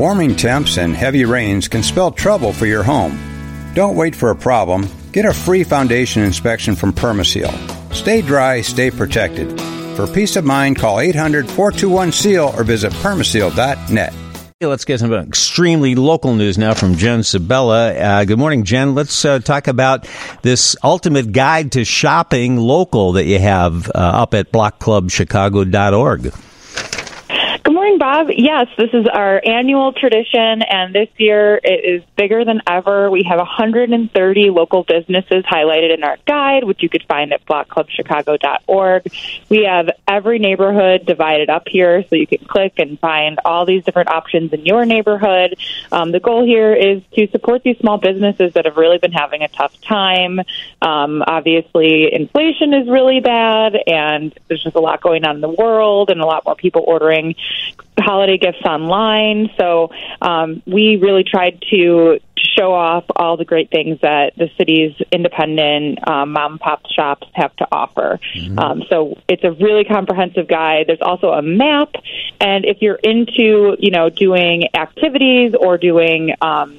Warming temps and heavy rains can spell trouble for your home. Don't wait for a problem. Get a free foundation inspection from Permaseal. Stay dry, stay protected. For peace of mind, call 800-421-SEAL or visit permaseal.net. Let's get some extremely local news now from Jen Sabella. Good morning, Jen. Let's talk about this ultimate guide to shopping local that you have up at blockclubchicago.org. Good morning, Bob. Yes, this is our annual tradition, and this year it is bigger than ever. We have 130 local businesses highlighted in our guide, which you could find at blockclubchicago.org. We have every neighborhood divided up here, so you can click and find all these different options in your neighborhood. The goal here is to support these small businesses that have really been having a tough time. Obviously, inflation is really bad, and there's just a lot going on in the world and a lot more people ordering holiday gifts online. So we really tried to show off all the great things that the city's independent mom and pop shops have to offer. So it's a really comprehensive guide. There's also a map, and if you're into, doing activities or doing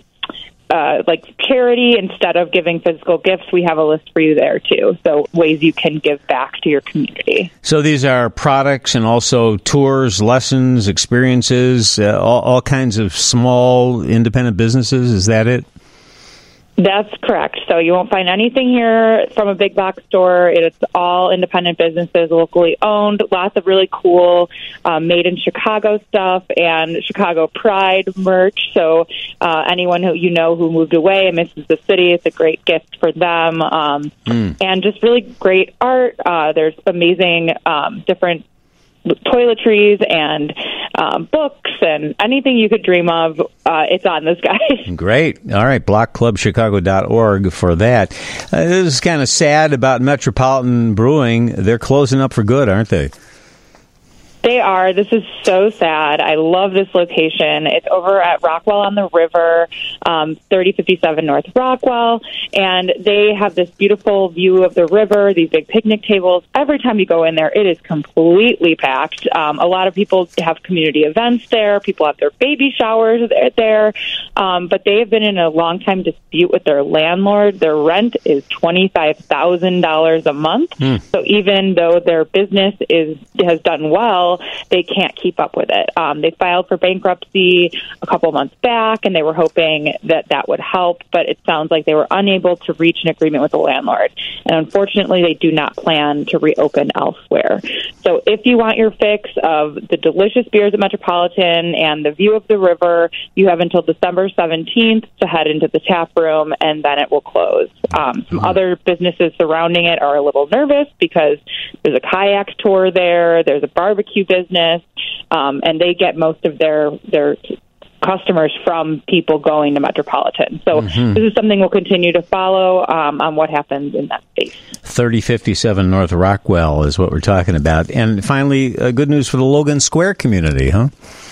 like charity instead of giving physical gifts, we have a list for you there too. So ways you can give back to your community. So these are products and also tours, lessons, experiences, all kinds of small independent businesses. Is that it? That's correct. So you won't find anything here from a big box store. It's all independent businesses, locally owned. Lots of really cool made in Chicago stuff and Chicago Pride merch. So anyone who moved away and misses the city, it's a great gift for them. And just really great art. There's amazing different toiletries and books and anything you could dream of, it's on this guide. Great. All right, blockclubchicago.org for that. This is kind of sad about Metropolitan Brewing. They're closing up for good, aren't they? They are. This is so sad. I love this location. It's over at Rockwell on the River, 3057 North Rockwell, and they have this beautiful view of the river, these big picnic tables. Every time you go in there, it is completely packed. A lot of people have community events there. People have their baby showers there, but they have been in a long-time dispute with their landlord. Their rent is $25,000 a month, so even though their business has done well, they can't keep up with it. They filed for bankruptcy a couple months back, and they were hoping that would help, but it sounds like they were unable to reach an agreement with the landlord. And unfortunately, they do not plan to reopen elsewhere. So if you want your fix of the delicious beers at Metropolitan and the view of the river, you have until December 17th to head into the tap room, and then it will close. Some other businesses surrounding it are a little nervous because there's a kayak tour there, there's a barbecue business, and they get most of their customers from people going to Metropolitan. So this is something we'll continue to follow on what happens in that space. 3057 North Rockwell is what we're talking about. And finally, good news for the Logan Square community, huh?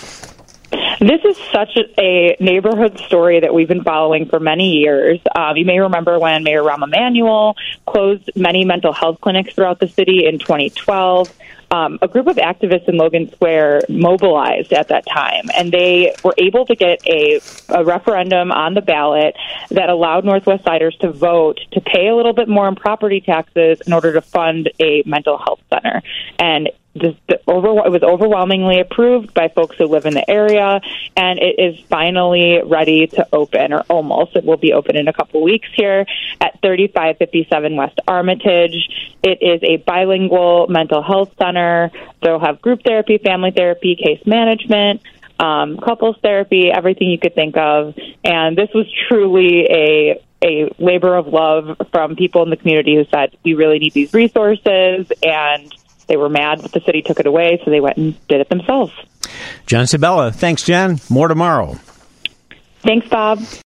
This is such a neighborhood story that we've been following for many years. You may remember when Mayor Rahm Emanuel closed many mental health clinics throughout the city in 2012. A group of activists in Logan Square mobilized at that time, and they were able to get a referendum on the ballot that allowed Northwest Siders to vote to pay a little bit more in property taxes in order to fund a mental health center. And it was overwhelmingly approved by folks who live in the area, and it is finally ready to open, or almost. It will be open in a couple weeks here at 3557 West Armitage. It is a bilingual mental health center. They'll have group therapy, family therapy, case management, couples therapy, everything you could think of. And this was truly a labor of love from people in the community who said, we really need these resources, and they were mad that the city took it away, so they went and did it themselves. Jen Sabella. Thanks, Jen. More tomorrow. Thanks, Bob.